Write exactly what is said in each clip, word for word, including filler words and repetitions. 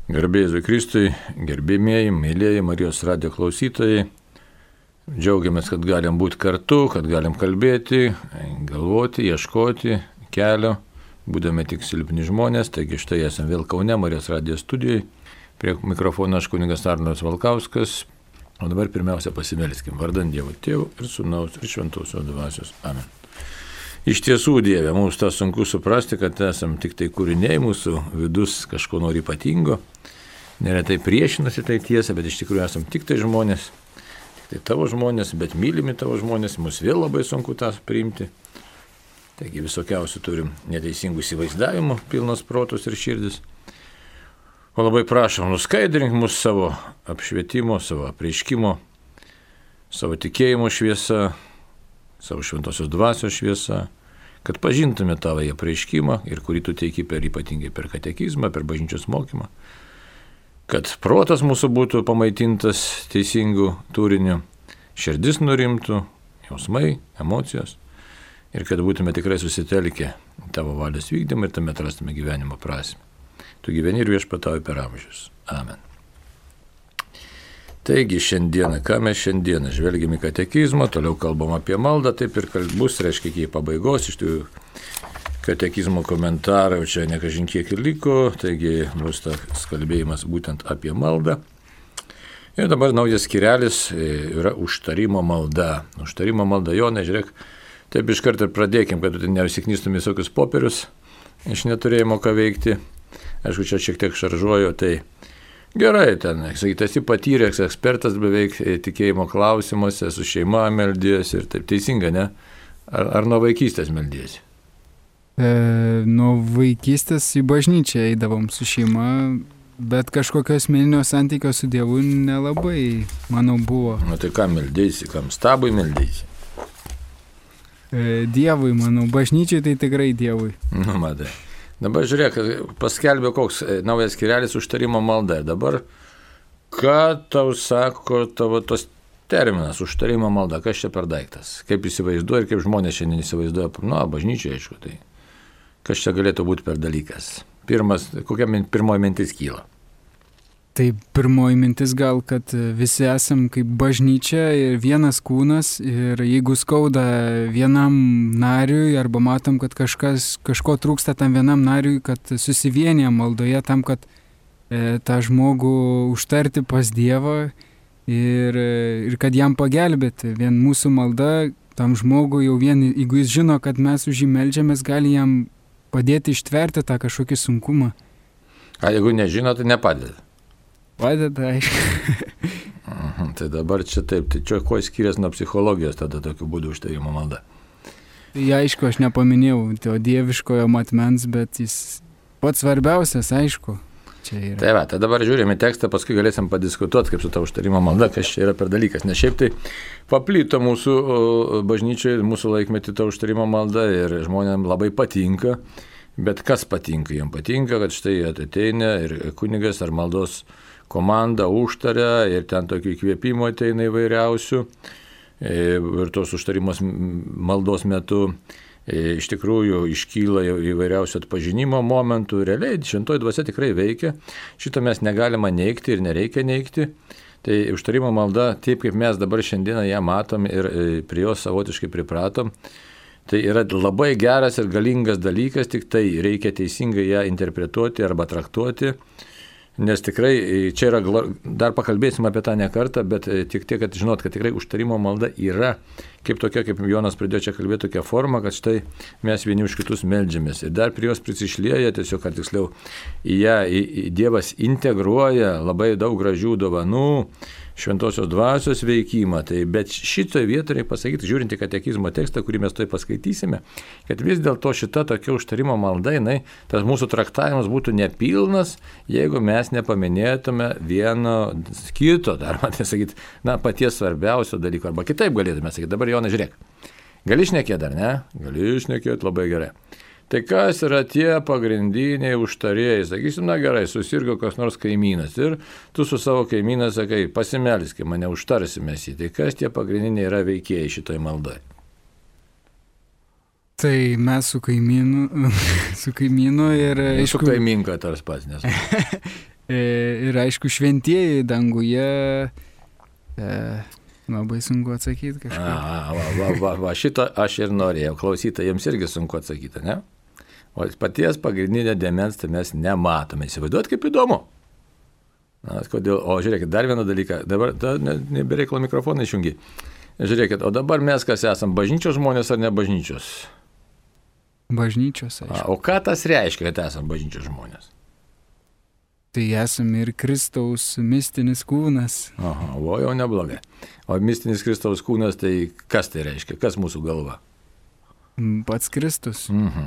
Garbė Jėzui Kristui, gerbimieji, mėlyjeji Marijos radijo klausytojai. Džiaugiamės, kad galim būti kartu, kad galim kalbėti, galvoti, ieškoti kelio, būdami tik silpni žmonės. Taigi štai esame vėl Kaune, Marijos radijo studijoje. Prie mikrofono aš kunigas Arnoldas Valkauskas. O dabar pirmiausia pasimelskim vardant Dievo Tėvo ir Sūnaus ir Šventosios Dvasios. Amen. Iš tiesų, Dieve, mums tas sunku suprasti, kad esam tik tai kūriniai, mūsų vidus kažko nori ypatingo. Neretai priešinasi tai tiesa, bet iš tikrųjų esam tik tai žmonės, tik tai tavo žmonės, bet mylimi tavo žmonės, mus vėl labai sunku tą priimti. Taigi visokiausių turim neteisingų įsivaizdavimų, pilnos protus ir širdis. O labai prašom, nuskaidrink mus savo apšvietimo, savo apreiškimo, savo tikėjimo šviesa, savo Šventosios Dvasios šviesa, kad pažintume tavo apreiškimą ir kurį tu teiki per ypatingai per katekizmą, per bažnyčios mokymą, kad protas mūsų būtų pamaitintas teisingų turinių, širdis nurimtų, jausmai, emocijos ir kad būtume tikrai susitelkę tavo valios vykdymą ir tame atrastume gyvenimo prasmę. Tu gyveni ir viešpatauji per amžius. Amen. Taigi šiandieną, ką mes šiandieną žvelgime į katekizmą, toliau kalbam apie maldą, taip ir bus, reiškia, iki pabaigos, iš tų katekizmo komentarai, o čia nekažin kiek ir liko, taigi bus tas kalbėjimas būtent apie maldą. Ir dabar naujas skyrelis yra užtarimo malda. Užtarimo malda, Jonai, žiūrėk, taip iš karto ir pradėkim, kad tu neusiknystum visokius popierius, iš neturėjimo ką veikti. Aišku, čia šiek tiek šaržuoju, tai gerai, ten, sakyti, esi patyręs ekspertas beveik tikėjimo klausimuose, su šeima meldiesi ir taip teisinga, ne? Ar, ar nuo vaikystės meldiesi? E, nuo vaikystės į bažnyčią eidavom su šeima, bet kažkokio asmeninio santykio su Dievu nelabai, manau, buvo. Nu tai ką meldiesi, kam stabui meldiesi? E, dievui, manau, bažnyčiai tai tikrai Dievui. Nu, matai. Dabar žiūrėk, paskelbė koks naujas skyrelis užtarimo malda. Ir dabar, ką tau sako tavo tos terminas užtarimo malda, kas čia per daiktas? Kaip įsivaizduoja ir kaip žmonės šiandien įsivaizduoja, nu, bažnyčiai, aišku, tai kas čia galėtų būti per dalykas? Pirmas, kokia min, pirmoji mintis kyla? Tai pirmoji mintis gal, kad visi esam kaip bažnyčia ir vienas kūnas ir jeigu skauda vienam nariui arba matom, kad kažkas, kažko trūksta tam vienam nariui, kad susivienijam maldoje tam, kad e, tą žmogų užtarti pas Dievą ir, ir kad jam pagelbėti. Vien mūsų malda tam žmogui jau vien, jeigu jis žino, kad mes už jį meldžiamės, gali jam padėti ištverti tą kažkokį sunkumą. A jeigu nežino, tai nepadeda. Padeda, aišku. Aha, tai dabar čia taip, tai čia kuo skiriasi nuo psichologijos tada tokiu būdu užtarimo malda? Tai aišku, aš nepaminėjau to dieviškojo matmens, bet jis pats svarbiausias, aišku, čia yra. Tai va, tai dabar žiūrime tekstą, paskui galėsim padiskutuoti, kaip su ta užtarimo malda, kas čia yra per dalykas. Nes šiaip tai paplyto mūsų bažnyčioje, mūsų laikmetį ta užtarimo malda ir žmonėms labai patinka. Bet kas patinka? Jiems patinka, kad štai ateina ir kunigas ar maldos komanda užtaria ir ten tokių įkvėpimo ateina įvairiausių. Ir tos užtarimos maldos metu iš tikrųjų iškyla įvairiausių atpažinimo momentų. Realiai šventoji dvasia tikrai veikia. Šito mes negalima neigti ir nereikia neigti. Tai užtarimo malda, taip kaip mes dabar šiandieną ją matom ir prie jos savotiškai pripratom, tai yra labai geras ir galingas dalykas, tik tai reikia teisingai ją interpretuoti arba traktuoti, nes tikrai čia yra, dar pakalbėsim apie tą ne kartą, bet tik tiek, kad žinot, kad tikrai užtarimo malda yra kaip tokia, kaip Jonas pradėjo čia kalbėti, tokia forma, kad štai mes vieni už kitus meldžiamės. Ir dar prie jos prisišlieja, tiesiog, ar tiksliau, į ją į, į Dievas integruoja labai daug gražių dovanų, Šventosios Dvasios veikimą. Tai bet šitoje vietoje reikia pasakyti, žiūrint į katekizmo tekstą, kurį mes toj paskaitysime, kad vis dėlto šita tokia užtarimo malda, jinai, tas mūsų traktavimas būtų nepilnas, jeigu mes nepaminėtume vieno kito, dar man tai sakyti, na, paties svarbiausio dalyko, arba kitaip galėtume sakyti. Dabar, Jonai, žiūrėk, gali šnekėti ar ne? Gali šnekėti, labai gerai. Tai kas yra tie pagrindiniai užtarėjai? Sakysim, na gerai, susirgo kas nors kaimynas ir tu su savo kaimyną sakai, pasimelski, mane užtarsime jį. Tai kas tie pagrindiniai yra veikėjai šitoj maldai? Tai mes su kaimynu, su kaimynu ir... Su kaiminka tars pats, nes... Ir aišku, šventieji danguje, e, labai sunku atsakyti kažką. A, va, va, va, va, šito aš ir norėjau. Klausytojams irgi sunku atsakyti, ne? O paties pagrindinio dėmens tai mes nematome. Įsivaizduot, kaip įdomu. Na, kodėl? O žiūrėkit, dar vieną dalyką. Dabar ne, nebereiklo mikrofoną išjungi. Žiūrėkit, o dabar mes kas esam, bažnyčios žmonės ar ne bažnyčios? Bažnyčios, aišku. A, o ką tas reiškia, kad esam bažnyčios žmonės? Tai esame ir Kristaus mistinis kūnas. Aha, o jau neblogai. O mistinis Kristaus kūnas, tai kas tai reiškia? Kas mūsų galva? Pats Kristus. Mhm.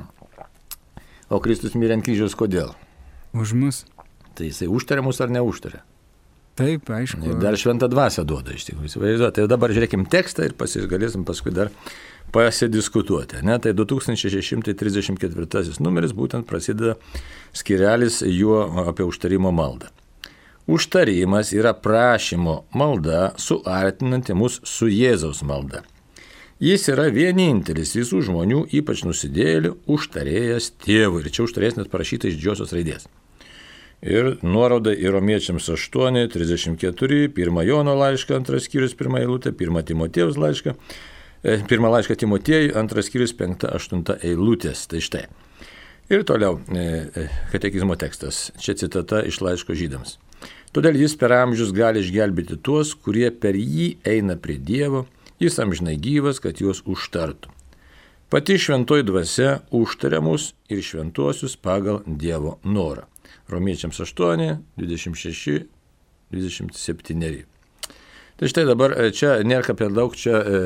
O Kristus mirė ant kryžiaus kodėl? Už mus. Tai jisai užtarė mus ar neužtarė? Taip, aišku. Ir dar šventą dvasią duoda, iš tikrųjų. Įsivaizduoju. Tai dabar žiūrėkim tekstą ir pasigalėsim paskui dar pasidiskutuoti. Ne? Tai du tūkstančiai šeši šimtai trisdešimt ketvirtasis numeris būtent prasideda skirelis juo apie užtarimo maldą. Užtarimas yra prašymo malda suartinanti mus su Jėzaus malda. Jis yra vienintelis visų žmonių, ypač nusidėjėlių, užtarėjas tėvui. Ir čia užtarėjas net parašyta iš didžiosios raidės. Ir nuoroda į Romiečiams aštuoni, trisdešimt keturi, pirmą Jono laišką, antras skyrius, pirmą eilutę, pirmą Timotiejaus laišką, e, pirmą laišką Timotiejui, antras skyrius, penkta, aštunta eilutės. Tai štai. Ir toliau e, katekizmo tekstas. Čia citata iš laiško žydams. Todėl jis per amžius gali išgelbėti tuos, kurie per jį eina prie Dievo, jis amžinai gyvas, kad juos užtartų. Pati šventoji dvasia užtaria mus ir šventuosius pagal Dievo norą. Romiečiams aštuoni, dvidešimt šeši, dvidešimt septyni. Tai štai dabar čia nėra per daug čia e,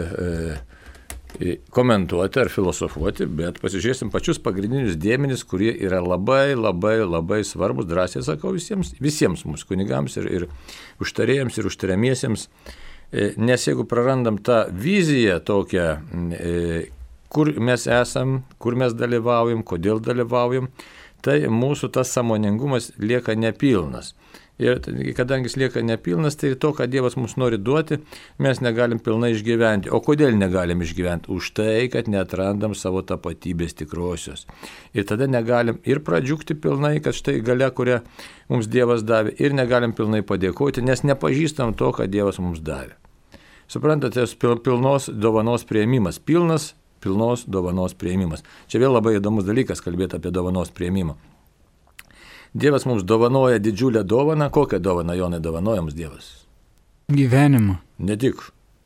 e, komentuoti ar filosofuoti, bet pasižiūrėsim pačius pagrindinius dėmenis, kurie yra labai, labai, labai svarbus, drąsiai sakau visiems, visiems mūsų kunigams ir, ir užtarėjams ir užtariamiesiems. E, nes jeigu prarandam tą viziją tokią, e, kur mes esam, kur mes dalyvaujam, kodėl dalyvaujam, tai mūsų tas sąmoningumas lieka nepilnas. Ir kadangi jis lieka nepilnas, tai to, ką Dievas mums nori duoti, mes negalim pilnai išgyventi. O kodėl negalim išgyventi? Už tai, kad neatrandam savo tapatybės tikrosios. Ir tada negalim ir pradžiugti pilnai, kad štai galia, kurią mums Dievas davė, ir negalim pilnai padėkoti, nes nepažįstam to, ką Dievas mums davė. Suprantate, pilnos dovanos priėmimas. Pilnas pilnos dovanos priėmimas. Čia vėl labai įdomus dalykas kalbėti apie dovanos priėmimą. Dievas mums dovanoja didžiulę dovaną. Kokią dovaną, Jonai, dovanoja mums Dievas? Gyvenimą. Ne tik.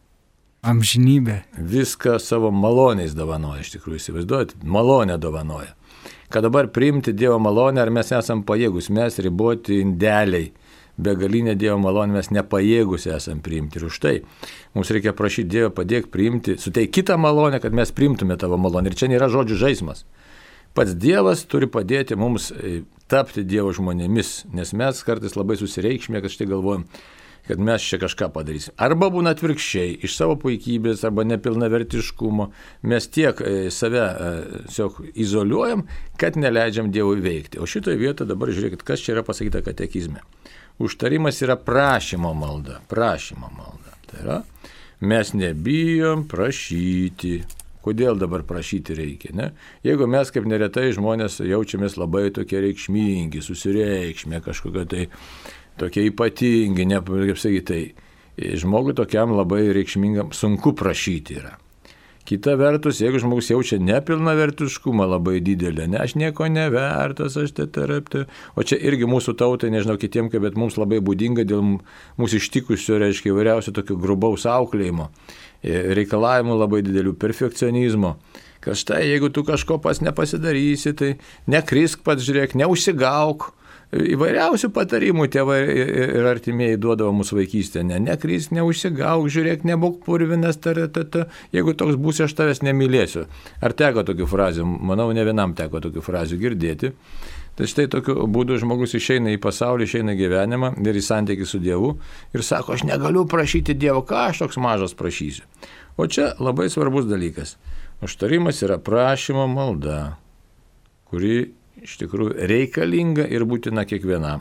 Amžinybę. Viską savo maloniais dovanoja, iš tikrųjų, įsivaizduojat, malonę dovanoja. Kad dabar priimti Dievo malonę, ar mes esam pajėgus, mes riboti indeliai, begalinė Dievo malonė mes nepajėgus esam priimti. Ir už tai mums reikia prašyti Dievą padėk priimti, suteik kitą malonę, kad mes priimtume tavo malonę. Ir čia nėra žodžių žaismas. Pats Dievas turi padėti mums tapti Dievo žmonėmis, nes mes kartais labai susireikšmė, kad štai galvojam, kad mes čia kažką padarysim. Arba būna atvirkščiai, iš savo puikybės arba nepilnavertiškumo mes tiek save tiesiog izoliuojam, kad neleidžiam Dievui veikti. O šitoje vietoje dabar žiūrėkit, kas čia yra pasakyta katekizme. Užtarimas yra prašymo malda. Prašymo malda. Tai yra, mes nebijom prašyti. Kodėl dabar prašyti reikia, ne? Jeigu mes kaip neretai žmonės jaučiamės labai tokie reikšmingi, susireikšmė, kažkokie tai tokie ypatingi, ne, kaip sakyti, tai žmogui tokiam labai reikšmingam sunku prašyti yra. Kita vertus, jeigu žmogus jaučia nepilnavertiškumą labai didelę, ne, aš nieko nevertas, aš te tarapti, o čia irgi mūsų tautai, nežinau kitiem, bet mums labai būdinga dėl mūsų ištikusio, reiškia, įvairiausio tokio grubaus auklėjimo, reikalavimų labai didelių, perfekcionizmo. Kad štai, jeigu tu kažko pas nepasidarysi, tai nekrisk pats, žiūrėk, neužsigauk. Įvairiausių patarimų tėvai ir artimieji duodavo mūsų vaikystėje. Ne, nekrisk, neužsigauk, žiūrėk, nebūk purvinas, ta, ta, ta. Jeigu toks būsi, aš tavęs nemylėsiu. Ar teko tokių frazių? Manau, ne vienam teko tokių frazių girdėti. Tai štai tokiu būdu žmogus išeina į pasaulį, išeina į gyvenimą ir į santykį su Dievu ir sako, aš negaliu prašyti Dievo, ką aš toks mažas prašysiu. O čia labai svarbus dalykas. Užtarimas yra prašymo malda, kuri iš tikrųjų reikalinga ir būtina kiekvienam.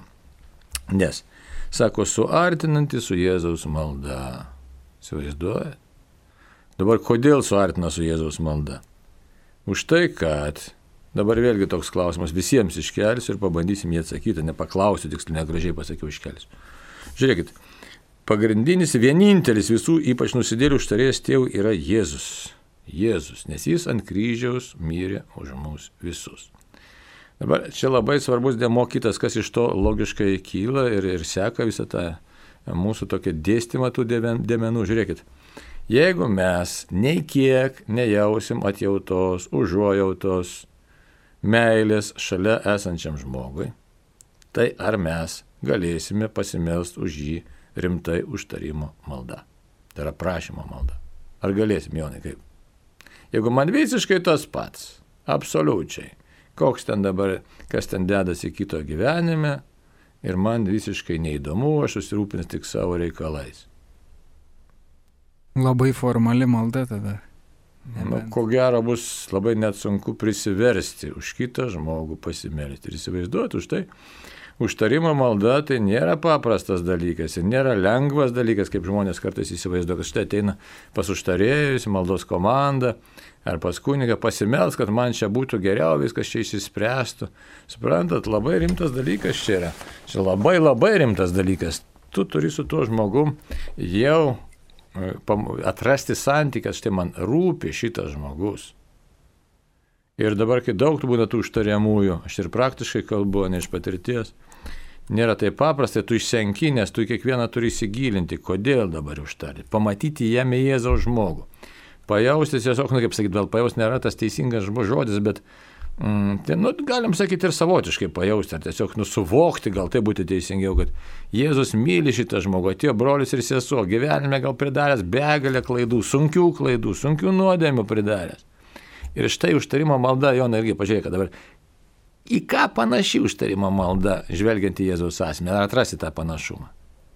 Nes, sako, suartinanti su Jėzaus malda. Įsivaizduojat? Dabar kodėl suartina su Jėzaus malda? Už tai, kad Dabar vėlgi toks klausimas visiems iškelsiu ir pabandysim jį atsakyti, nepaklausiu, tiksliai negražiai pasakiau iškelsiu. Žiūrėkit, pagrindinis, vienintelis visų, ypač nusidėlių užtarėjas tėvų yra Jėzus. Jėzus, nes jis ant kryžiaus mirė už mus visus. Dabar čia labai svarbus dėmuo kitas, kas iš to logiškai kyla ir, ir seka visą tą mūsų tokį dėstymą tų dėmenų. Žiūrėkit, jeigu mes nei kiek nejausim atjautos, užuojautos, meilės šalia esančiam žmogui, tai ar mes galėsime pasimelst už jį rimtai užtarimo malda. Tai yra prašymo malda. Ar galėsim, Jonai, kaip? Jeigu man visiškai tas pats, absoliučiai, koks ten dabar, kas ten dedasi kito gyvenime, ir man visiškai neįdomu, aš susirūpins tik savo reikalais. Labai formali malda tada. Nu, ko gero bus labai net sunku prisiversti už kitą žmogų pasimelsti. Ir įsivaizduoti už tai, užtarimo malda tai nėra paprastas dalykas ir nėra lengvas dalykas, kaip žmonės kartais įsivaizduoja, kad štai ateina pas užtarėjus, maldos komandą ar pas kunigą pasimels, kad man čia būtų geriau, viskas čia išsispręstų. Suprantat, labai rimtas dalykas čia yra. Čia labai labai rimtas dalykas. Tu turi su tuo žmogum jau atrasti santykius, štai man rūpi šitas žmogus. Ir dabar, kai daug būna tų užtariamųjų, aš ir praktiškai kalbu, ne iš patirties, nėra taip paprasta, tu išsenki, nes tu kiekvieną turi įsigilinti, kodėl dabar užtarti, pamatyti jame Jėzaus žmogų, pajausti tiesiog, nu kaip sakyti, gal pajausti nėra tas teisingas žodis, bet mm, tai, nu, galim sakyti ir savotiškai pajausti, ar tiesiog nusuvokti, gal tai būtų teisingiau, kad Jėzus myli šitą žmogų, atėjo brolis ir sesuo, gyvenime gal pridaręs begalę klaidų, sunkių klaidų, sunkių nuodėmių pridaręs. Ir štai užtarimo malda, Jonai, irgi pažiūrėk, kad dabar į ką panaši užtarimo malda, žvelgiant į Jėzaus asmenį, ar atrasi tą panašumą?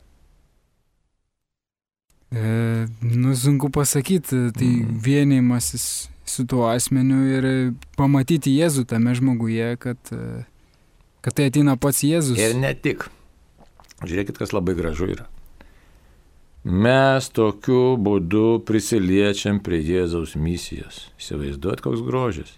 E, nu, sunku pasakyti, tai mm. vienimasis su tuo asmeniu ir pamatyti Jėzų tame žmoguje, kad, kad tai ateina pats Jėzus. Ir ne tik. Žiūrėkit, kas labai gražu yra. Mes tokiu būdu prisiliečiam prie Jėzaus misijos. Įsivaizduot, koks grožis.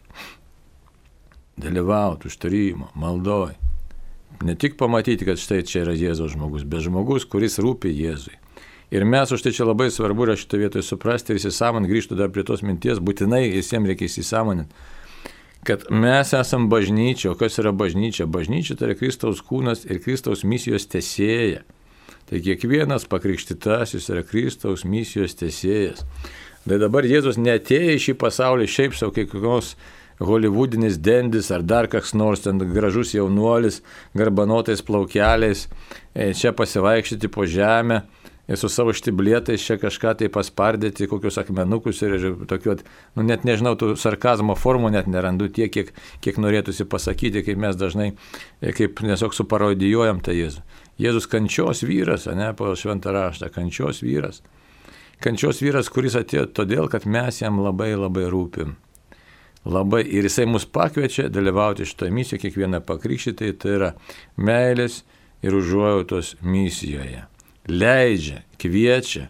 Dalyvauti užtarimo, maldoj. Ne tik pamatyti, kad štai čia yra Jėzaus žmogus, bet žmogus, kuris rūpi Jėzui. Ir mes už tai čia labai svarbu yra šitą vietoj suprasti ir įsisamonti, grįžtų dar prie tos minties, būtinai visiems reikia įsisamoninti, kad mes esam bažnyčia. O kas yra bažnyčia? Bažnyčia tai yra Kristaus kūnas ir Kristaus misijos tęsėja. Tai kiekvienas pakrikštytasis yra Kristaus misijos tęsėjas. Tai dabar Jėzus neatėjo į šį pasaulį šiaip savo kiekvienos holivudinis dendis ar dar kas nors ten gražus jaunuolis, garbanotais plaukeliais, čia pasivaikščioti po žemę ir su savo štiblėtais čia kažką tai paspardyti, kokius akmenukus ir, ir tokiu, nu net nežinau, tų sarkazmo formų net nerandu tiek, kiek, kiek norėtųsi pasakyti, kaip mes dažnai, kaip tiesiog suparodijuojam tą Jėzų. Jėzus kančios vyras, ne, po šventą raštą, kančios vyras. Kančios vyras, kuris atėjo todėl, kad mes jam labai labai rūpim. Labai, ir jisai mus pakviečia dalyvauti šitoje misijoje, kiekvieną pakrikštytai, tai yra meilės ir užuojautos misijoje. Leidžia, kviečia,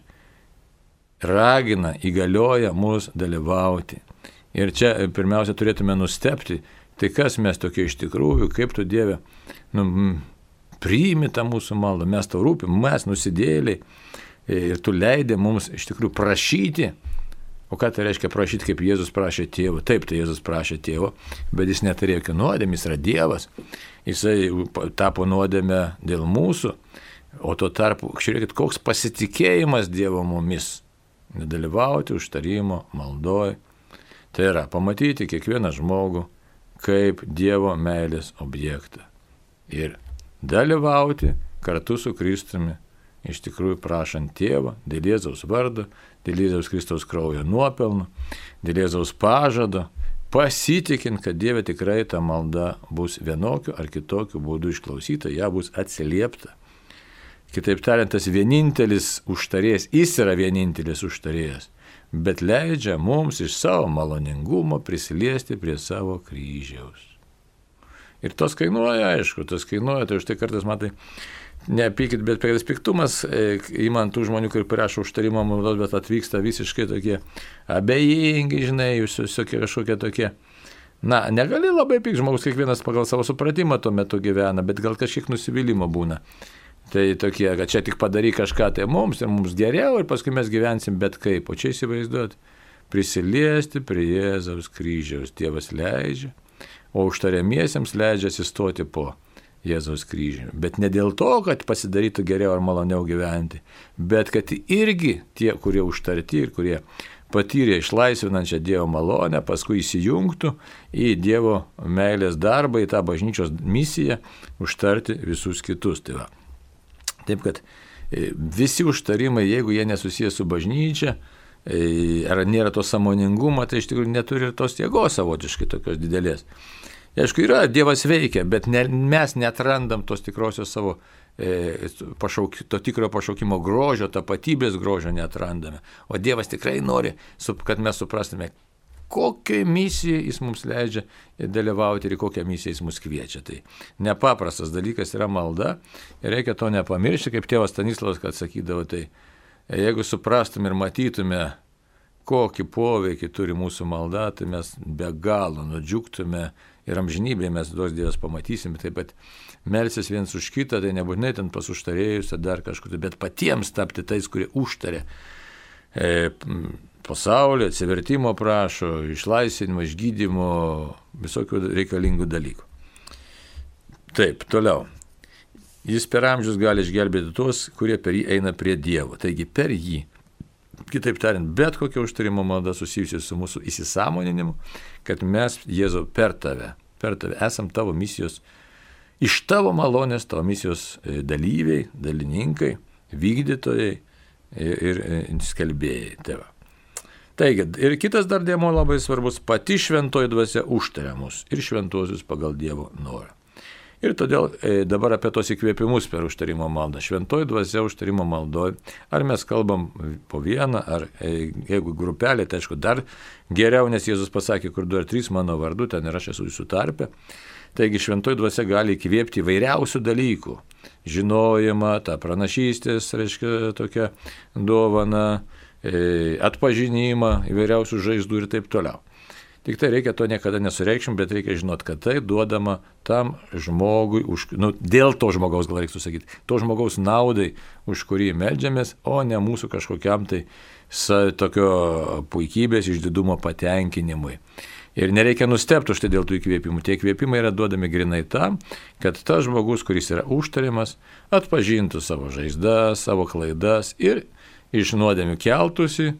ragina, įgalioja mus dalyvauti. Ir čia pirmiausia turėtume nustebti, tai kas mes tokie iš tikrųjų, kaip tu Dieve, nu, priimi tą mūsų maldą, mes tau rūpim, mes nusidėliai ir tu leidai mums iš tikrųjų prašyti. O ką tai reiškia prašyti, kaip Jėzus prašė tėvo? Taip, tai Jėzus prašė tėvo, bet jis neturėjo jokių nuodėmę, jis yra Dievas. Jisai tapo nuodėmę dėl mūsų. O tuo tarpu, žiūrėkit, koks pasitikėjimas Dievo mumis. Nedalyvauti užtarimo maldoj. Tai yra pamatyti kiekvieną žmogų kaip Dievo meilės objektą. Ir dalyvauti kartu su Kristumi, iš tikrųjų prašant tėvą, dėl Jėzaus vardo, dėl Jėzaus Kristaus kraujo nuopelno, dėl Jėzaus pažado, pasitikint, kad Dieve tikrai ta malda bus vienokiu ar kitokiu būdu išklausyta, ją bus atsiliepta. Kitaip tariant, tas vienintelis užtarėjas, jis yra vienintelis užtarėjas, bet leidžia mums iš savo maloningumo prisiliesti prie savo kryžiaus. Ir tas kainuoja, aišku, tas kainuoja, tai už tai kartais matai, nepykit, bet per piktumas, įman tų žmonių, kurie prašo užtarimo maldos, bet atvyksta visiškai tokie abejingi, žinai, jūs visokie kažkokie tokie, Na, negali labai pykti, žmogus kiekvienas pagal savo supratimą tuo metu gyvena, bet gal kažkiek nusivylimą būna. Tai tokie, kad čia tik padaryk kažką tai mums ir mums geriau ir paskui mes gyvensim bet kaip. O čia įsivaizduot, prisiliesti prie Jėzaus kryžiaus Dievas leidžia, o užtariamiesiems leidžia atsistoti po Jėzaus kryžiumi. Bet ne dėl to, kad pasidarytų geriau ar maloniau gyventi, bet kad irgi tie, kurie užtarti ir kurie patyrė išlaisvinančią Dievo malonę, paskui įsijungtų į Dievo meilės darbą, į tą bažnyčios misiją užtarti visus kitus. Tai va. Taip, kad visi užtarimai, jeigu jie nesusijęs su bažnyčia, ar nėra to sąmoningumo, tai iš tikrųjų neturi ir tos jėgos savotiškai tokios didelės. Aišku, yra, Dievas veikia, bet ne, mes netrandam tos tikrosios savo, e, pašauk, to tikrojo pašaukimo grožio, tapatybės grožio netrandame. O Dievas tikrai nori, kad mes suprastume, kokią misiją Jis mums leidžia dalyvauti ir kokią misiją Jis mus kviečia. Tai nepaprastas dalykas yra malda ir reikia to nepamiršti, kaip tėvas Stanislavas, kad sakydavo, tai jeigu suprastume ir matytume, kokį poveikį turi mūsų malda, tai mes be galo nudžiugtume ir amžinybėje mes duos Dievas pamatysim. Taip pat melsis viens už kitą, tai nebūtinai ten pas užtarėjus ar dar kažkur, bet patiems tapti tais, kurie užtarė e, pasaulio, atsivertimo prašo, išlaisvinimo, išgydymo, visokių reikalingų dalykų. Taip, toliau. Jis per amžius gali išgelbėti tuos, kurie per jį eina prie Dievo. Taigi per jį. Kitaip tariant, bet kokia užtarimo malda susijusi su mūsų įsisąmoninimu, kad mes, Jėzau, per tave, per tave esam tavo misijos, iš tavo malonės, tavo misijos dalyviai, dalininkai, vykdytojai ir, ir skelbėjai. Tėva. Taigi, ir kitas dar dėmuo labai svarbus, pati šventoji dvasia užtaria mus ir šventuosius pagal Dievo norą. Ir todėl e, dabar apie tos įkvėpimus per užtarimo maldą. Šventoji dvasia užtarimo maldoje, ar mes kalbam po vieną, ar e, jeigu grupelė, tai aišku, dar geriau, nes Jėzus pasakė, kur du ar trys mano vardu, ten ir aš esu jūsų tarpe. Taigi šventoji dvasia gali įkvėpti įvairiausių dalykų. Žinojimą, tą pranašystės, reiškia, tokią dovaną, e, atpažinimą, įvairiausių žaizdų ir taip toliau. Tik tai reikia to niekada nesureikšim, bet reikia žinot, kad tai duodama tam žmogui, už, nu, dėl to žmogaus, gal reiktų sakyti, to žmogaus naudai, už kurį meldžiamės, o ne mūsų kažkokiam tai sa, tokio puikybės, išdidumo patenkinimui. Ir nereikia nustebti už tai dėl tų įkvėpimų. Tie įkvėpimai yra duodami grinai tam, kad tas žmogus, kuris yra užtariamas, atpažintų savo žaizdas, savo klaidas ir iš nuodėmių keltųsi,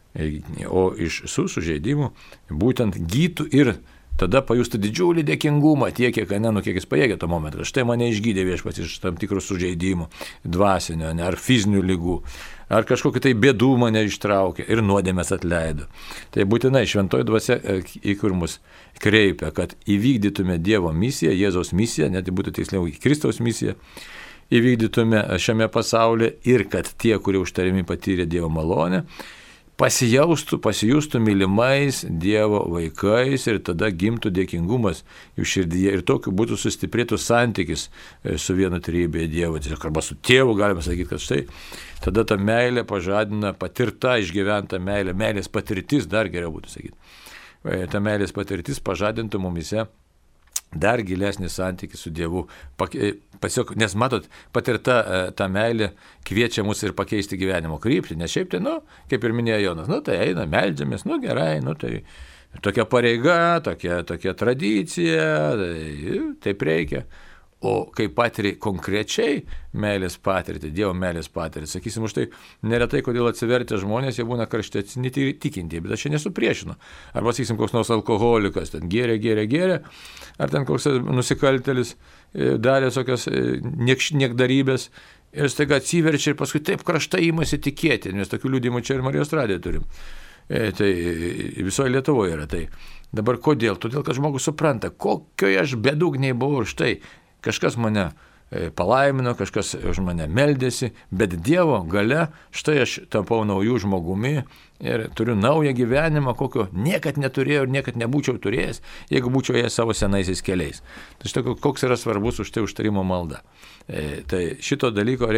o iš su sužeidimų būtent gytų ir tada pajustų didžiulį dėkingumą tiek, kiek, ne, nu, kiek jis pajėgė to momentą. Štai mane išgydė Viešpats iš tam tikrų sužeidimų, dvasinio, ne, ar fizinių lygų, ar kažkokį tai bėdų mane ištraukė ir nuodėmės atleido. Tai būtinai šventoji dvasia į kur mus kreipia, kad įvykdytume Dievo misiją, Jėzaus misiją, net būtų tiksliau Kristaus misiją, įvykdytume šiame pasaulyje ir kad tie, kurie užtariami patyrė Dievo malonę, pasijaustų, pasijustų mylimais Dievo vaikais ir tada gimtų dėkingumas jų širdyje ir tokiu būtų sustiprėtų santykis su vienu trejybėje Dievo, arba su tėvu, galima sakyti, kad štai tada ta meilė pažadina, patirta, išgyventa meilė, meilės patirtis, dar geriau būtų sakyti. Ta meilės patirtis pažadintų mumise dar gilesnį santykį su Dievu. Pasiok, nes matot, patirta ta meilė kviečia mus ir pakeisti gyvenimo kryptį, nes šiaip tai, nu, kaip ir minėjo Jonas, nu, tai eina, meldžiamės, nu, gerai, nu, tai tokia pareiga, tokia, tokia tradicija, tai, taip reikia. O kai patiri konkrečiai meilės patirtį, Dievo meilės patirtį, sakysim, už tai neretai, kodėl atsivertė žmonės, jie būna karštesni tikintieji, bet aš čia nesupriešinu. Arba, sakysim, koks nors alkoholikas, ten gėrė, gėrė, gėrė, ar ten koks nusikaltelis darė tokias niekdarybės ir staiga atsiverčia ir paskui taip kraštai imasi tikėti, nes tokių liudymų čia ir Marijos radijoje turim. E, tai visoje Lietuvoje yra tai. Dabar kodėl? Todėl, kad žmogus supranta, kokioje aš bedugniai buvau ir štai kažkas mane palaimino, kažkas už mane meldėsi, bet Dievo gale štai aš tampau naujų žmogumi ir turiu naują gyvenimą, kokio niekad neturėjau ir niekad nebūčiau turėjęs, jeigu būčiau ėjęs savo senaisiais keliais. Tai štai koks yra svarbus už tai užtarimo malda. E, tai šito dalyko reikia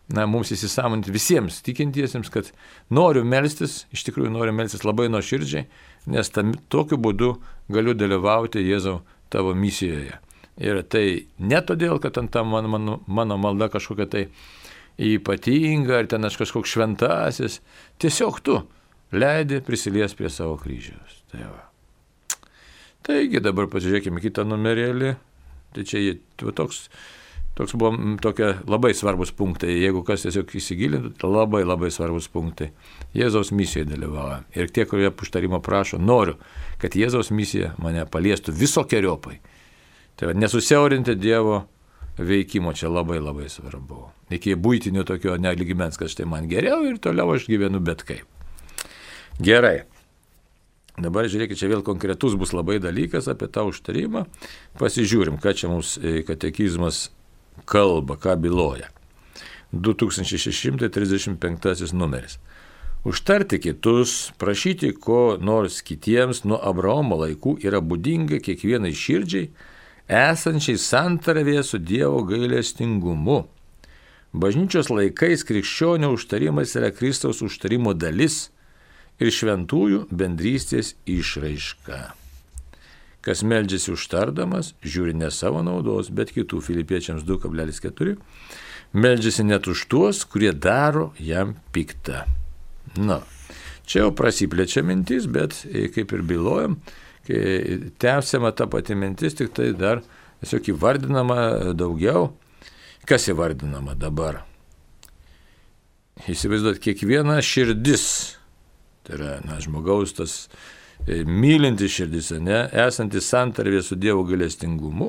na, mums įsisąmoninti visiems tikintiesiems, kad noriu melstis, iš tikrųjų noriu melstis labai nuoširdžiai, nes tam, tokiu būdu galiu dalyvauti Jėzau tavo misijoje. Ir tai ne todėl, kad ant ta mano, mano, mano malda kažkokia tai ypatinga, ar ten aš kažkoks šventasis, tiesiog tu leidi prisilies prie savo kryžiaus. Tai va. Taigi dabar pasižiūrėkime kitą numerėlį. Tai čia toks, toks buvo tokie labai svarbus punktai. Jeigu kas tiesiog įsigilintų, tai labai labai svarbus punktai. Jėzaus misijoje dalyvauja. Ir tie, kurie užtarimo prašo, noriu, kad Jėzaus misija mane paliestų visokiojopai. Tai va, nesusiaurinti Dievo veikimo čia labai labai svarbu. Iki būtinių tokio nelygimens, kad štai man geriau ir toliau aš gyvenu bet kaip. Gerai. Dabar žiūrėkit, čia vėl konkretus bus labai dalykas apie tą užtarimą. Pasižiūrim, ką čia mums katekizmas kalba, ką byloja. du tūkstančiai šeši šimtai trisdešimt penktasis numeris. Užtarti kitus, prašyti ko nors kitiems nuo Abraomo laikų yra būdinga kiekvienai širdžiai, esančiai santarvėje su Dievo gailestingumu. Bažnyčios laikais krikščionio užtarimas yra Kristaus užtarimo dalis ir šventųjų bendrystės išraiška. Kas meldžiasi užtardamas, žiūri ne savo naudos, bet kitų, Filipiečiams du kablelis keturi, meldžiasi net už tuos, kurie daro jam piktą. Na, čia jau prasiplečia mintis, bet kaip ir bylojam, tęsiama ta pati mintis, tik tai dar tiesiog įvardinama daugiau. Kas įvardinama dabar? Įsivaizduot, kiekviena širdis, tai yra na, žmogaus tas e, mylintis širdis, ne, esantis santarvėje su Dievo gailestingumu,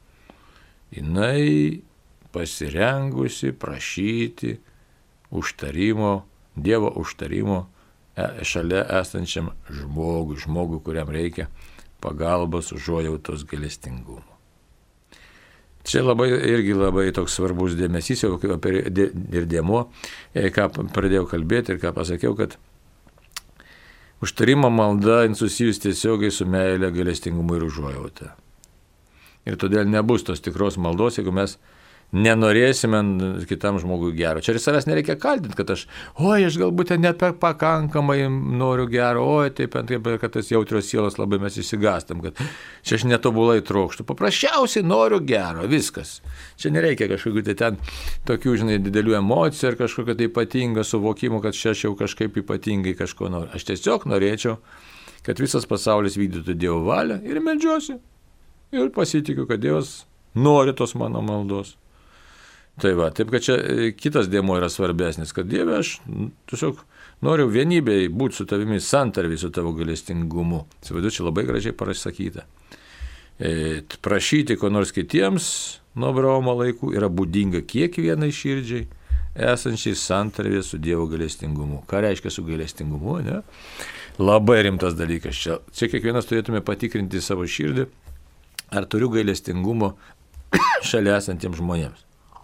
jinai pasirengusi prašyti užtarimo, Dievo užtarimo e, šalia esančiam žmogui, žmogui, kuriam reikia pagalbos, užuojautos, gailestingumo. Čia labai, irgi labai toks svarbus dėmesys, jau ir dėmuo, ką pradėjau kalbėti ir ką pasakiau, kad užtarimo malda susijus tiesiogiai su meilė, gailestingumu ir užuojauta. Ir todėl nebus tos tikros maldos, jeigu mes nenorėsime kitam žmogui gero. Čia ir savęs nereikia kaltinti, kad aš, oi, aš galbūt net per pakankamai noriu gero, oi, taip, taip, kad tas jautrios sielos labai mes įsigastam, kad čia aš netobulai trokštų. Paprasčiausiai noriu gero, viskas. Čia nereikia kažkokių tai ten tokių, žinai, didelių emocijų ar kažkokio tai ypatingo suvokimo, kad čia aš jau kažkaip ypatingai kažko noriu. Aš tiesiog norėčiau, kad visas pasaulis vykdytų Dievo valią ir meldžiuosi. Ir pasitikiu, kad Dievas nori tos mano maldos. Tai va, taip kad čia kitas dėmuo yra svarbesnis, kad Dieve, aš tiesiog noriu vienybėj būti su tavimi, santarvėj su tavo gailestingumu. Įsivaizduoju, čia labai gražiai parašyta. E, prašyti ko nors kitiems nuo Abraomo laikų yra būdinga kiekvienai širdžiai, esančiai santarvėje su Dievo gailestingumu. Ką reiškia su gailestingumu, ne? Labai rimtas dalykas. Čia, čia kiekvienas turėtume patikrinti savo širdį, ar turiu gailestingumo šalia esantiems žmonėms.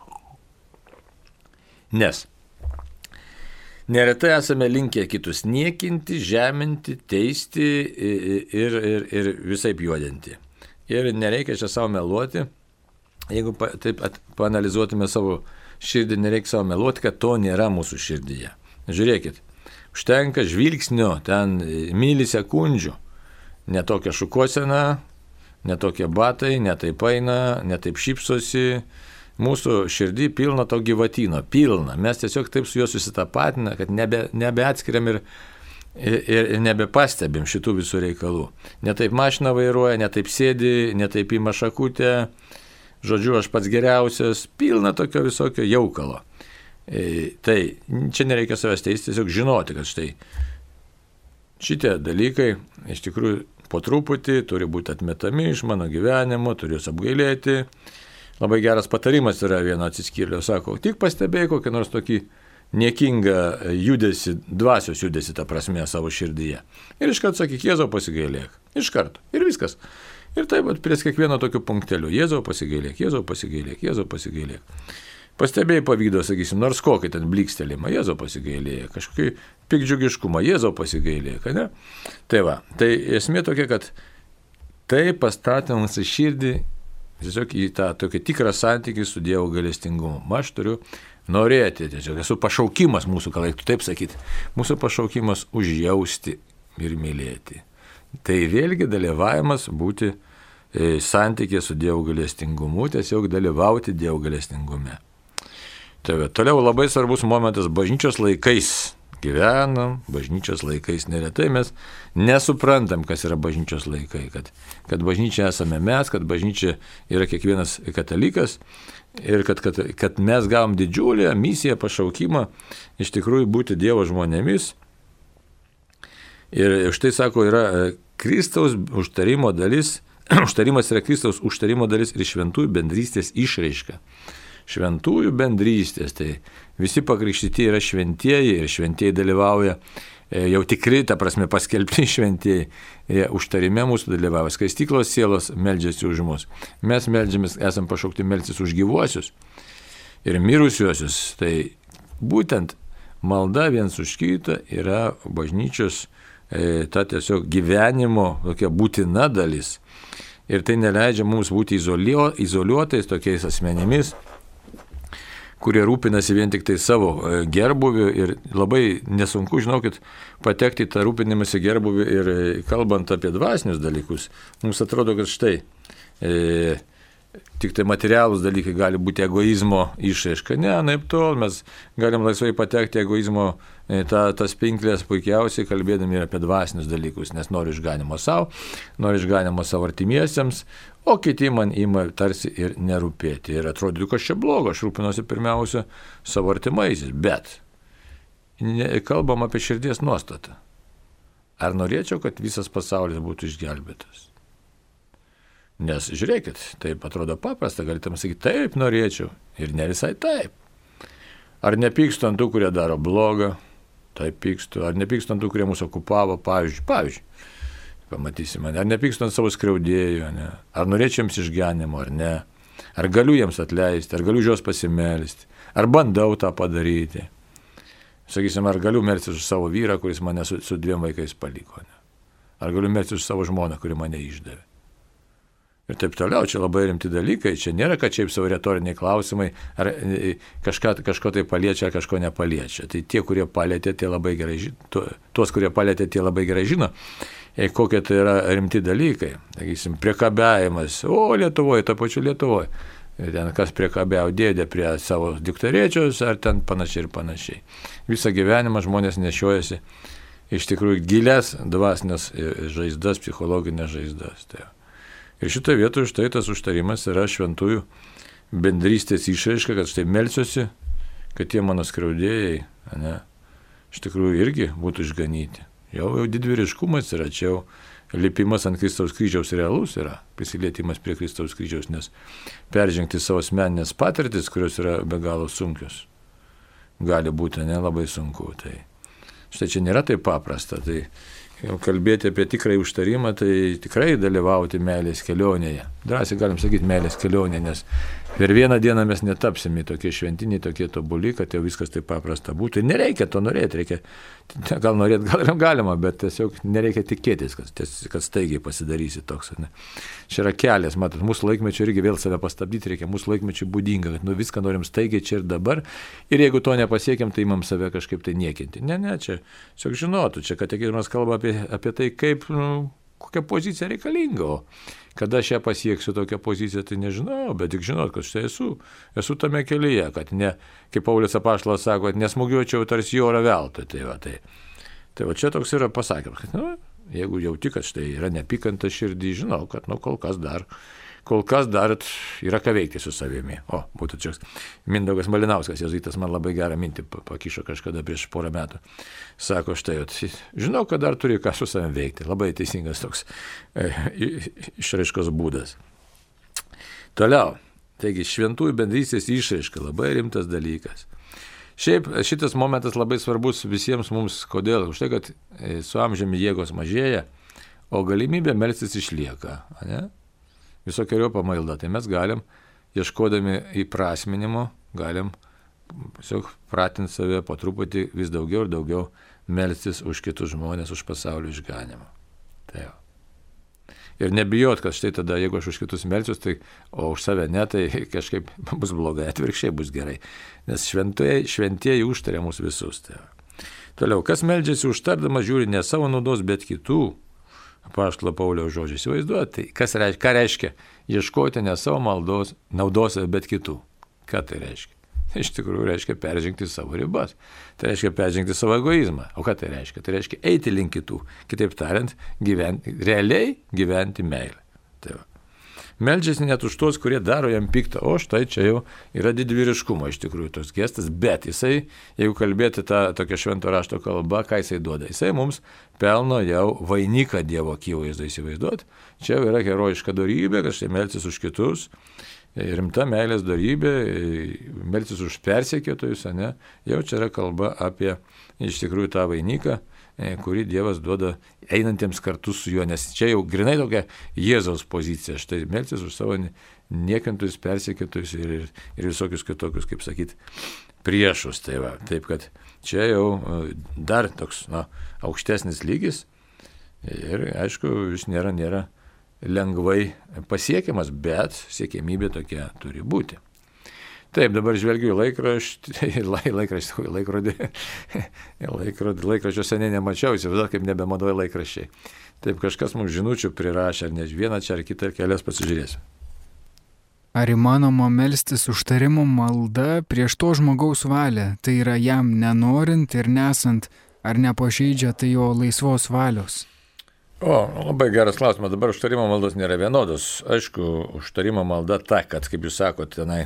Nes neretai esame linkę kitus niekinti, žeminti, teisti ir, ir, ir visaip juodinti. Ir nereikia čia savo meluoti. Jeigu pa, taip paanalizuotume savo širdį, nereikia savo meluoti, kad to nėra mūsų širdyje. Žiūrėkit, užtenka žvilgsnio, ten milisekundžių. Netokia šukuosena, netokie batai, netaip eina, netaip šypsosi. Mūsų širdį pilna to gyvatyno, pilna. Mes tiesiog taip su juo susitapatina, kad nebe, nebeatskiriam ir, ir, ir nebepastebim šitų visų reikalų. Netaip mašiną vairuoja, netaip sėdi, netaip ima šakutę, žodžiu, aš pats geriausias, pilna tokio visokio jaukalo. E, tai čia nereikia savęs teisti, tiesiog žinoti, kad štai šitie dalykai iš tikrųjų po truputį turi būti atmetami iš mano gyvenimo, turiu juos apgailėti. Labai geras patarimas yra vieno atsiskyrėlio, sako, tik pastebėjai kokį nors tokį niekingą judesi, dvasios judesi tą prasme savo širdyje. Ir iškart sakyk, Jėzau pasigailėk. Iš karto. Ir viskas. Ir taip pat prie kiekvieno tokiu punkteliu. Jėzau pasigailėk, Jėzau pasigailėk, Jėzau pasigailėk. Pastebėjai pavydo, sakysim, nors kokį ten blykstelėjimą, Jėzau pasigailėk, kažkokį pikdžiugiškumą, Jėzau pasigailėk, ne? Tai va, tai esmė tokia, kad tai pastatė mums į širdį tiesiog į tą tokį tikrą santykį su Dievo gailestingumu. Aš turiu norėti, tiesiog esu pašaukimas mūsų, ką reiktų taip sakyti, mūsų pašaukimas užjausti ir mylėti. Tai vėlgi dalyvavimas būti e, santykė su Dievo gailestingumu, tiesiog dalyvauti Dievo gailestingume. Tai va, toliau labai svarbus momentas bažnyčios laikais. Gyvenam bažnyčios laikais, neretai mes nesuprantam, kas yra bažnyčios laikai, kad, kad bažnyčia esame mes, kad bažnyčia yra kiekvienas katalikas ir kad, kad, kad mes gavom didžiulę misiją, pašaukimą iš tikrųjų būti Dievo žmonėmis. Ir štai sako, yra Kristaus užtarimo dalis, užtarimas yra Kristaus užtarimo dalis ir šventųjų bendrystės išraiška. Šventųjų bendrystės, tai visi pakrikštyti yra šventieji ir šventieji dalyvauja, jau tikri, ta prasme, paskelbti šventieji, užtarime mūsų dalyvauja, skaistyklos sielos meldžiasi už mus. Mes meldžiamės, esam pašaukti melstis už gyvuosius ir mirusiuosius, tai būtent malda viens už kitą yra bažnyčios e, ta tiesiog gyvenimo tokia būtina dalis. Ir tai neleidžia mums būti izolio, izoliuotais tokiais asmenimis, kurie rūpinasi vien tik tai savo gerbuviu ir labai nesunku, žinokit, patekti į tą rūpinimąsi gerbuviu ir kalbant apie dvasinius dalykus, mums atrodo, kad štai e, tik tai materialūs dalykai gali būti egoizmo išraiška. Ne, naip tol, mes galim laisvai patekti egoizmo e, ta, tas pinklės puikiausiai kalbėdami ir apie dvasinius dalykus, nes noriu išganimo savo, noriu išganimo savo artimiesiems, o kiti man ima tarsi ir nerūpėti. Ir atrodytų, kad čia blogo, aš rūpinosi pirmiausia savo artimaisiais. Bet ne, kalbam apie širdies nuostatą. Ar norėčiau, kad visas pasaulis būtų išgelbėtas? Nes žiūrėkit, taip atrodo paprasta, galite sakyti, taip norėčiau. Ir ne visai taip. Ar nepykstu ant tų, kurie daro blogą? Taip pykstu. Ar nepykstu ant tų, kurie mūsų okupavo? Pavyzdžiui, pavyzdžiui. Pamatysime, ar nepykstu ant savo skriaudėjų, ne? Ar norėčiau jiems išganimo, ar ne, ar galiu jiems atleisti, ar galiu juos pasimelsti, ar bandau tą padaryti. Sakysim, ar galiu melstis už savo vyrą, kuris mane su, su dviem vaikais paliko, ne? Ar galiu melstis už savo žmoną, kuri mane išdavė. Ir taip toliau, čia labai rimti dalykai, čia nėra, kad šiaip savo retoriniai klausimai, ar kažką, kažko tai paliečia, ar kažko nepaliečia. Tai tie, kurie palietė, tie labai gerai žino, tuos, kurie palietė, tie labai gerai žino, kokie tai yra rimti dalykai. Sakysim, priekabiavimas, o Lietuvoje, to pačiu Lietuvoje. Ten kas priekabiavo dėdė prie savo dukterėčios, ar ten panašiai ir panašiai. Visą gyvenimą žmonės nešiojasi iš tikrųjų gilias dvasinės žaizdas, psichologinės žaizdas. Tai. Ir šitoje vietoje štai tas užtarimas yra šventųjų bendrystės išraiška, kad štai melsiuosi, kad tie mano skriaudėjai, ne, iš tikrųjų irgi būtų išganyti. Jau, jau didvyriškumas yra, čia jau lipimas ant Kristaus kryžiaus realus yra, prisilietimas prie Kristaus kryžiaus, nes peržengti savo asmeninės patirtis, kurios yra be galo sunkios, gali būti ne labai sunku. Tai štai čia nėra taip paprasta, tai kalbėti apie tikrąjį užtarimą, tai tikrai dalyvauti meilės kelionėje. Drąsiai galim sakyti meilės kelionė, nes per vieną dieną mes netapsime tokie šventiniai, tokie tobuli, kad jau viskas taip paprasta būtų. Ir nereikia to norėti, reikia, gal norėti, gal ir galima, bet tiesiog nereikia tikėtis, kad, kad staigiai pasidarysi toks. Ne? Čia yra kelias, matot, mūsų laikmečio irgi vėl save pastabdyti reikia, mūsų laikmečio būdinga, kad nu, viską norim staigiai čia ir dabar, ir jeigu to nepasiekėm, tai imam save kažkaip tai niekinti. Ne, ne, čia tiesiog žinotų, čia katekizmas kalba apie, apie tai, kaip, nu, kokia pozicija reikalinga, o kada aš ją pasieksiu tokią poziciją, tai nežinau, bet tik žinot, kad štai esu, esu tame kelyje, kad ne, kaip Paulius apaštalas sako, kad nesmūgiuočiau tarsi į orą veltui. Tai va, tai, tai va čia toks yra pasakymas, kad nu, jeigu jauti, kad štai yra nepykanta širdį, žinau, kad nu, kol kas dar, kol kas dar yra ką veikti su savimi. O, būtų čia Mindaugas Malinauskas, jėzuitas, man labai gerą mintį pakišo kažkada prieš porą metų. Sako, štai, žinau, kad dar turi ką su savimi veikti. Labai teisingas toks e, išraiškos būdas. Toliau, taigi šventųjų bendrystės išraiška, labai rimtas dalykas. Šiaip šitas momentas labai svarbus visiems mums, kodėl? Už tai, kad su amžiumi jėgos mažėja, o galimybė melstis išlieka, ne? Visokiojo pamalda, tai mes galim, ieškodami įprasminimo, galim tiesiog pratinti save po truputį vis daugiau ir daugiau melstis už kitus žmonės, už pasaulio išganimą. Tai jau. Ir nebijot, kad štai tada, jeigu aš už kitus melsiuos, tai, o už save ne, tai kažkaip bus blogai, atvirkščiai bus gerai. Nes šventieji, šventieji užtarė mūsų visus. Tai. Toliau, kas meldžiasi užtardamas žiūri ne savo naudos, bet kitų. Apaštalo Pauliaus žodžiai. Įsivaizduojate, tai kas reiškia, ką reiškia ieškoti ne savo maldos, naudos, bet kitų. Ką tai reiškia? Iš tikrųjų reiškia peržengti savo ribas. Tai reiškia peržengti savo egoizmą. O ką tai reiškia? Tai reiškia eiti link kitų. Kitaip tariant, gyventi, realiai gyventi meilę. Tai va. Meldžiasi net už tos, kurie daro jam piktą. O štai čia jau yra didvyriškumo iš tikrųjų tos gestas. Bet jisai, jeigu kalbėti tą tokią švento rašto kalbą, ką jisai duoda? Jisai mums pelno jau vainiką Dievo akivaizdą, įsivaizduot. Čia jau yra herojiška dorybė, kad štai melsis už kitus. Rimta meilės dorybė, melsis už persekiotojus, ne? Jau čia yra kalba apie iš tikrųjų tą vainiką, kurį Dievas duoda einantiems kartu su juo, nes čia jau grinai tokia Jėzaus pozicija, štai melsis už savo niekintojus, persekiotojus ir, ir, ir visokius kitokius, kaip sakyti, priešus. Tai va, taip kad čia jau dar toks na, aukštesnis lygis ir aišku, jis nėra, nėra lengvai pasiekiamas, bet siekiamybė tokia turi būti. Taip, dabar žvelgiu į laikraštį, laikraštį, laikrodį, laikrodį, laikraščio seniai nemačiau, įsivaizduoju, kaip nebemadoja laikraščiai. Taip, kažkas mums žinučių prirašė, ar ne vieną čia, ar kitą, ar kelias pasižiūrėsiu. Ar įmanoma melstis užtarimo malda prieš to žmogaus valią, tai yra jam nenorint ir nesant, ar nepažeidžia tai jo laisvos valios? O, labai geras klausimas. Dabar užtarimo maldos nėra vienodos. Aišku, užtarimo malda ta, kad, kaip jūs sakote, tenai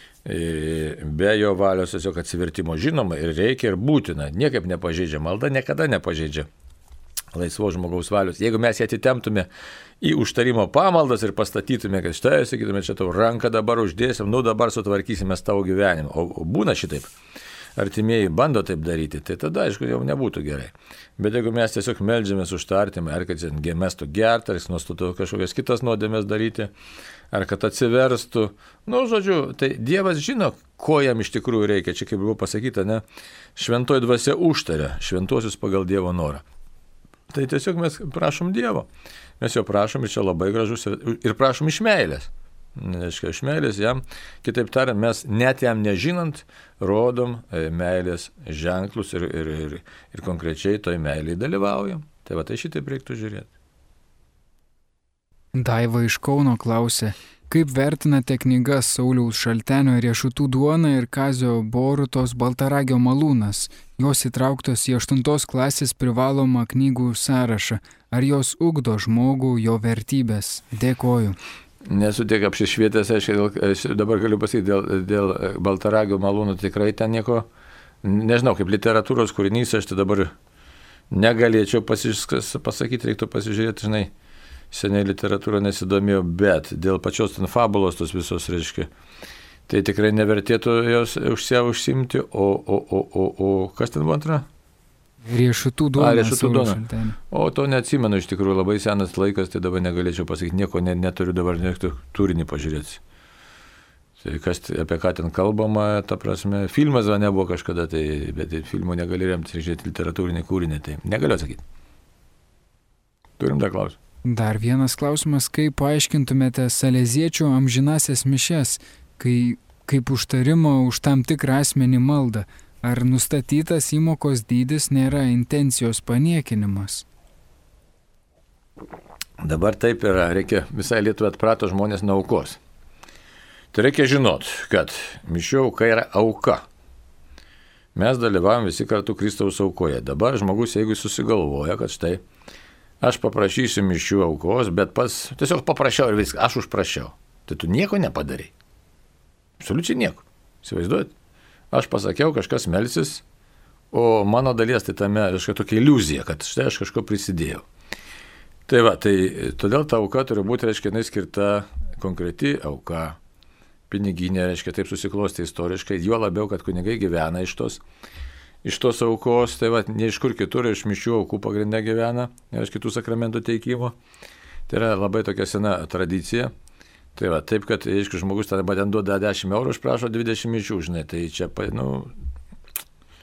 be jo valios tiesiog atsivertimo žinoma ir reikia ir būtina. Niekaip nepažeidžia. Malda niekada nepažeidžia laisvo žmogaus valios. Jeigu mes ją atitemptume į užtarimo pamaldas ir pastatytume, kad štai, sakytume, čia tau ranką dabar uždėsim, nu dabar sutvarkysime tavo gyvenimą. O, o būna šitaip. Artimieji bando taip daryti, tai tada, aišku, jau nebūtų gerai. Bet jeigu mes tiesiog meldžiamės už tą artimą, ar kad jis mestų gerti, ar jis nustotų kažkokias kitas nuodėmės daryti, ar kad atsiverstų, nu, žodžiu, tai Dievas žino, ko jam iš tikrųjų reikia. Čia, kaip buvo pasakyta, ne, šventoji dvasia užtaria šventuosius pagal Dievo norą. Tai tiesiog mes prašom Dievo. Mes jo prašom ir čia labai gražus ir, ir prašom iš meilės. Reiškia, iš meilės jam, kitaip tariant, mes net jam nežinant, rodom meilės ženklus ir, ir, ir, ir konkrečiai toj meilėje dalyvaujam. Tai va, tai šitaip reiktų žiūrėti. Daiva iš Kauno klausė, kaip vertinate knygas Sauliaus Šaltenio Riešutų duona ir Kazio Borutos Baltaragio malūnas? Jos įtrauktos į aštuntos klasės privalomą knygų sąrašą. Ar jos ugdo žmogų, jo vertybės? Dėkoju. Nesu tiek apsišvietęs, aš dabar galiu pasakyti, dėl, dėl Baltaragio malūnų tikrai ten nieko, nežinau, kaip literatūros kūrinys, aš tai dabar negalėčiau pasiskas, pasakyti, reiktų pasižiūrėti, žinai, seniai literatūra nesidomėjo, bet dėl pačios ten fabulos tos visos, reiškia, tai tikrai nevertėtų jos už ją užsimti, o, o, o, o, o kas ten buvo antra? Riešutų duona. A, riešutų duona. O to neatsimenu, iš tikrųjų labai senas laikas, tai dabar negalėčiau pasakyti, nieko ne, neturiu dabar niektų turinį pažiūrėti. Tai kas, apie ką ten kalbama, ta prasme, filmas va nebuvo kažkada, tai, bet filmų negali remti ir žiūrėti literatūrinį kūrinį, tai negaliu atsakyti. Turim dar klausimą. Dar vienas klausimas, kaip paaiškintumėte saleziečių amžinasias mišes, kai kaip užtarimo už tam tikrą asmenį maldą? Ar nustatytas įmokos dydis nėra intencijos paniekinimas? Dabar taip yra, reikia visai Lietuvai atprato žmonės nuo aukos. Tai reikia žinot, kad mišių auka yra auka. Mes dalyvavom visi kartu Kristaus aukoje. Dabar žmogus, jeigu susigalvoja, kad štai aš paprašysiu mišių aukos, bet pats tiesiog paprašiau ir viską, aš užprašiau. Tai tu nieko nepadarai. Absoliučiai nieko. Įsivaizduojat? Aš pasakiau, kažkas melsis, o mano dalies tai tame, reiškia, tokia iliuzija, kad štai aš kažko prisidėjau. Tai va, tai todėl ta auka turi būti, reiškia, jinai skirta konkreti auka, piniginė, reiškia, taip susiklosti istoriškai, juo labiau, kad kunigai gyvena iš tos, iš tos aukos, tai va, ne iš kur kitur, iš mišių aukų pagrinde gyvena, ne iš kitų sakramentų teikimo. Tai yra labai tokia sena tradicija. Tai va, taip, kad, aišku, žmogus ten duoda dešimt eurų, aš prašo dvidešimt mišių, žinai, tai čia, nu,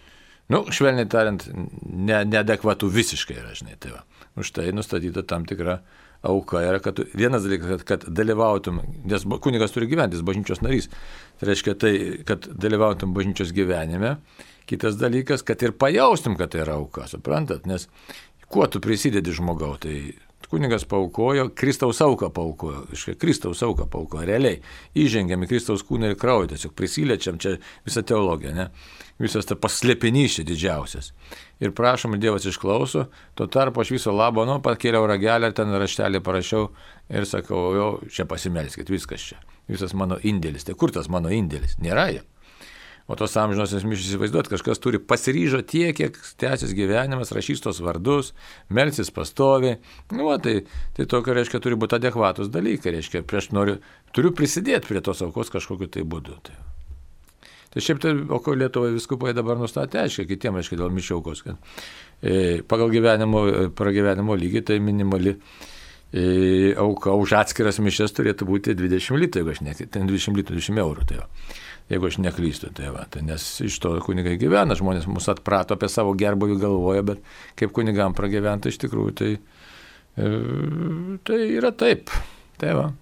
nu, švelniai tariant, ne, neadekvatų visiškai yra, žinai, tai va. Už tai nustatyta tam tikra auka yra, kad tu, vienas dalykas, kad, kad dalyvautum, nes kunigas turi gyventi, jis bažnyčios narys, tai reiškia tai, kad dalyvautum bažnyčios gyvenime, kitas dalykas, kad ir pajaustum, kad tai yra auka, suprantat, nes kuo tu prisidedi žmogau, tai kunigas paukojo, Kristaus auką paukojo, iškai Kristaus auką paukojo, realiai įžengiam į Kristaus kūną ir kraują, tiesiog prisiliečiam, čia visa teologija, ne? Visas ta paslėpinys čia didžiausias. Ir prašom, Dievas išklauso, tuo tarpu aš viso labo, nu, pakėliau ragelę, ten raštelį parašiau ir sakau, jo, čia pasimelskit, viskas čia, visas mano indėlis, tai kur tas mano indėlis? Nėra jo. O tos amžinosios mišios įsivaizduot, kažkas turi pasiryžo tiek, kiek tęsis gyvenimas, rašys tos vardus, melsis pastoviai. Nu, va, tai, tai tokio, reiškia, turi būti adekvatus dalykai, reiškia, prieš noriu, turiu prisidėti prie tos aukos kažkokiu tai būdu. Tai, tai šiaip tai, o ko Lietuvoje viskupai dabar nustatė, aiškiai, kitiems, aiškiai, dėl mišių aukos, kad e, pagal gyvenimo, pragyvenimo lygį tai minimali e, auka už atskiras mišias turėtų būti dvidešimt litrų, jeigu aš ne, ten dvidešimt litrų, dvidešimt eurų. Tai va. Jeigu aš neklystu, tai va, tai nes iš to kunigai gyvena, žmonės mūsų atprato apie savo gerbuvį galvoja, bet kaip kunigam pragyventa iš tikrųjų, tai, e, tai yra taip. Tai va.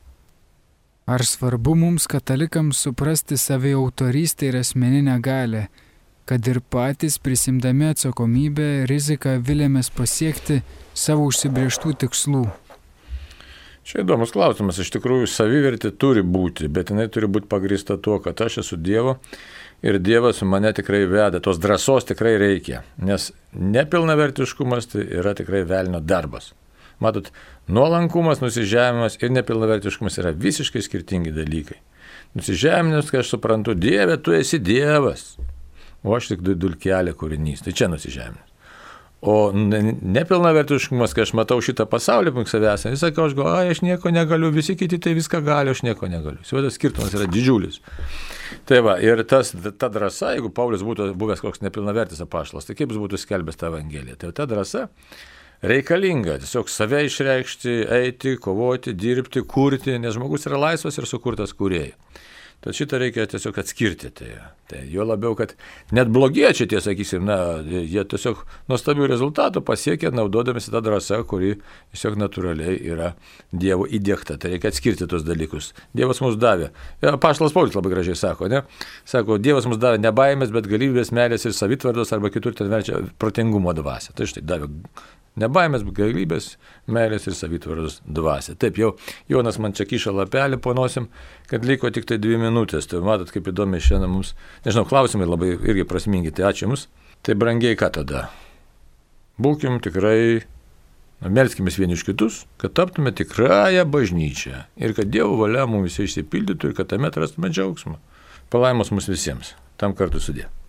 Ar svarbu mums katalikams suprasti saviautorystę ir asmeninę galę, kad ir patys prisimdami atsakomybę riziką vilėmės pasiekti savo užsibrėžtų tikslų? Čia įdomus klausimas, iš tikrųjų savivertė turi būti, bet jinai turi būti pagrįsta tuo, kad aš esu Dievo ir Dievas mane tikrai veda, tos drąsos tikrai reikia, nes nepilnavertiškumas tai yra tikrai velnio darbas. Matot, nuolankumas, nusižeminimas ir nepilnavertiškumas yra visiškai skirtingi dalykai. Nusižeminimas, kai aš suprantu, Dieve, tu esi Dievas, o aš tik dulkelė kūrinys, tai čia nusižeminimas. O nepilnavertiškumas, kai aš matau šitą pasaulį punk savęs, vis sakau, aš galvoju, aš nieko negaliu, visi kiti tai viską gali, aš nieko negaliu. Svėdas skirtumas yra didžiulis. Tai va, ir tas, ta drąsa, jeigu Paulius būtų buvęs koks nepilnavertis apaštalas, tai kaip jis būtų skelbęs tą Evangeliją. Tai ta drąsa reikalinga, tiesiog save išreikšti, eiti, kovoti, dirbti, kurti, nes žmogus yra laisvas ir sukurtas kūrėjai. Tad šitą reikia tiesiog atskirti. Tai, tai jo labiau, kad net blogiečiai, tie sakysim, na, jie tiesiog nuostabių rezultatų pasiekia, naudodamasi tą drąsą, kuri tiesiog natūraliai yra Dievo įdiegta. Tai reikia atskirti tos dalykus. Dievas mums davė. Apaštalas Paulius labai gražiai sako, ne? Sako, Dievas mums davė ne baimės, bet galybės, meilės ir savitvardos, arba kitur ten verčia protingumo dvasią. Tai štai davė ne baimės, bet galybės, meilės ir savitvardos dvasią. Taip, jau Jonas man čia kiša lapelį po nosim, kad liko tik tai dvi minutės. Tai matot, kaip įdomi šiandien mums, nežinau, klausimai labai irgi prasmingi, tai ačiū jums. Tai brangiai ką tada? Būkim tikrai, melskimės vieni iš kitus, kad taptume tikrąją bažnyčią ir kad Dievo valia mums visi išsipildytų ir kad tame atrastume džiaugsmą. Palaimos mums visiems. Tam kartu sudė.